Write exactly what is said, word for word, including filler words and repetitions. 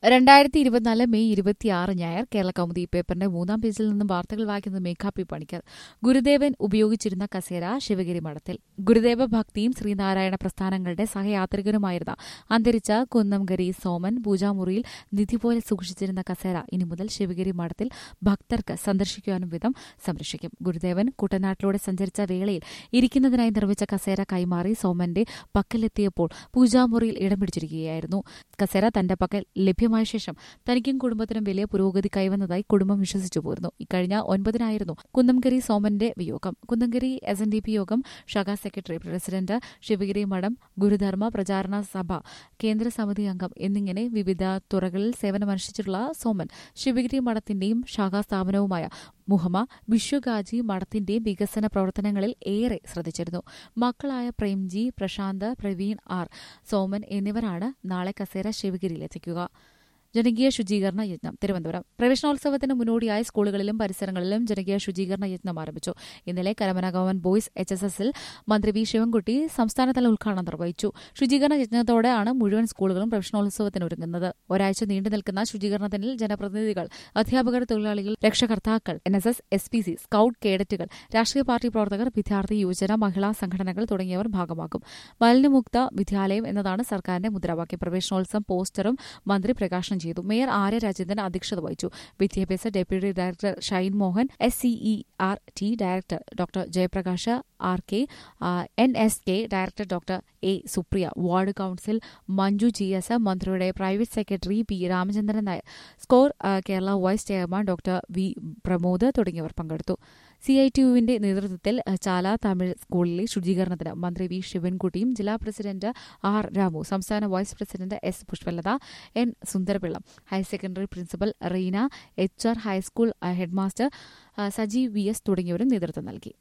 രണ്ടായിരത്തി ഇരുപത്തിനാല് മെയ് ഇരുപത്തിയാറ് ഞായർ കേരള കൗമുദി പേപ്പറിന്റെ മൂന്നാം പേജിൽ നിന്നും വാർത്തകൾ വായിക്കുന്നത് മേഘാ പി പണിക്കർ. ഗുരുദേവൻ ഉപയോഗിച്ചിരുന്ന കസേര ശിവഗിരി മഠത്തിൽ. ഗുരുദേവ ഭക്തിയും ശ്രീനാരായണ പ്രസ്ഥാനങ്ങളുടെ സഹയാത്രികനുമായിരുന്ന അന്തരിച്ച കുന്നംകരി സോമൻ പൂജാമുറിയിൽ നിധി പോലെ സൂക്ഷിച്ചിരുന്ന കസേര ഇനി മുതൽ ശിവഗിരി മഠത്തിൽ ഭക്തർക്ക് സന്ദർശിക്കുവാനും വിധം സംരക്ഷിക്കും. ഗുരുദേവൻ കുട്ടനാട്ടിലൂടെ സഞ്ചരിച്ച വേളയിൽ ഇരിക്കുന്നതിനായി നിർമ്മിച്ച കസേര കൈമാറി സോമന്റെ പക്കലെത്തിയപ്പോൾ പൂജാമുറിയിൽ ഇടം പിടിച്ചിരിക്കുകയായിരുന്നു. കസേര തന്റെ പക്കൽ ലഭ്യമായ ശേഷം തനിക്കും കുടുംബത്തിനും വലിയ പുരോഗതി കൈവന്നതായി കുടുംബം വിശ്വസിച്ചു പോരുന്നു. ഇക്കഴിഞ്ഞ ഒൻപതിനായിരുന്നു കുന്നംകരി സോമന്റെ വിയോഗം. Kunnamkari S N D P Yogam ശാഖാ സെക്രട്ടറി, പ്രസിഡന്റ്, ശിവഗിരി മഠം ഗുരുധർമ്മ പ്രചാരണ സഭ കേന്ദ്ര സമിതി അംഗം എന്നിങ്ങനെ വിവിധ തുറകളിൽ സേവനമനുഷ്ഠിച്ചിട്ടുള്ള സോമൻ ശിവഗിരി മഠത്തിന്റെയും ശാഖാസ്ഥാപനവുമായ മുഹമ്മ വിശ്വഗാജി മഠത്തിന്റെയും വികസന പ്രവർത്തനങ്ങളിൽ ഏറെ ശ്രദ്ധിച്ചിരുന്നു. മക്കളായ പ്രേംജി, പ്രശാന്ത്, പ്രവീൺ ആർ, സോമൻ എന്നിവരാണ് നാളെ കസേര ശിവഗിരിയിലെത്തിക്കുക. ജനകീയ ശുചീകരണ യജ്ഞം. തിരുവനന്തപുരം. പ്രവേശനോത്സവത്തിന് മുന്നോടിയായി സ്കൂളുകളിലും പരിസരങ്ങളിലും ജനകീയ ശുചീകരണ യജ്ഞം ആരംഭിച്ചു. ഇന്നലെ Karamana government boys H S എസിൽ മന്ത്രി വി ശിവൻകുട്ടി സംസ്ഥാനതല ഉദ്ഘാടനം നിർവഹിച്ചു. ശുചീകരണ യജ്ഞത്തോടെയാണ് മുഴുവൻ സ്കൂളുകളും പ്രവേശനോത്സവത്തിന് ഒരുങ്ങുന്നത്. ഒരാഴ്ച നീണ്ടു നിൽക്കുന്ന ശുചീകരണത്തിൽ ജനപ്രതിനിധികൾ, അധ്യാപകർ, തൊഴിലാളികൾ, രക്ഷകർത്താക്കൾ, N S S, S P C, scout കേഡറ്റുകൾ, രാഷ്ട്രീയ പാർട്ടി പ്രവർത്തകർ, വിദ്യാർത്ഥി, യുവജന, മഹിളാ സംഘടനകൾ തുടങ്ങിയവർ ഭാഗമാകും. മാലിന്യമുക്ത വിദ്യാലയം എന്നതാണ് സർക്കാരിന്റെ മുദ്രാവാക്യം. പ്രവേശനോത്സവം പോസ്റ്ററും മന്ത്രി പ്രകാശനം ചെയ്തു. മേയർ ആര്യ രാജേന്ദ്രൻ അധ്യക്ഷത വഹിച്ചു. വിദ്യാഭ്യാസ deputy director Shine Mohan, S C E R T director doctor Jayaprakash R K, N S K director doctor A Supriya, ward council Manju G S, മന്ത്രിയുടെ private secretary P Ramachandran Nair, SCOLE Kerala vice chairman doctor V Pramod തുടങ്ങിയവർ പങ്കെടുത്തു. സി ഐ ടി യുവിന്റെ നേതൃത്വത്തിൽ ചാല തമിഴ് സ്കൂളിലെ ശുചീകരണത്തിന് മന്ത്രി V ശിവൻകുട്ടിയും ജില്ലാ president R Ramu, സംസ്ഥാന vice president S Pushpalatha, N Sundarapillai, higher secondary principal Reena, H R high school headmaster Sajeev V S തുടങ്ങിയവരും നേതൃത്വം നൽകി.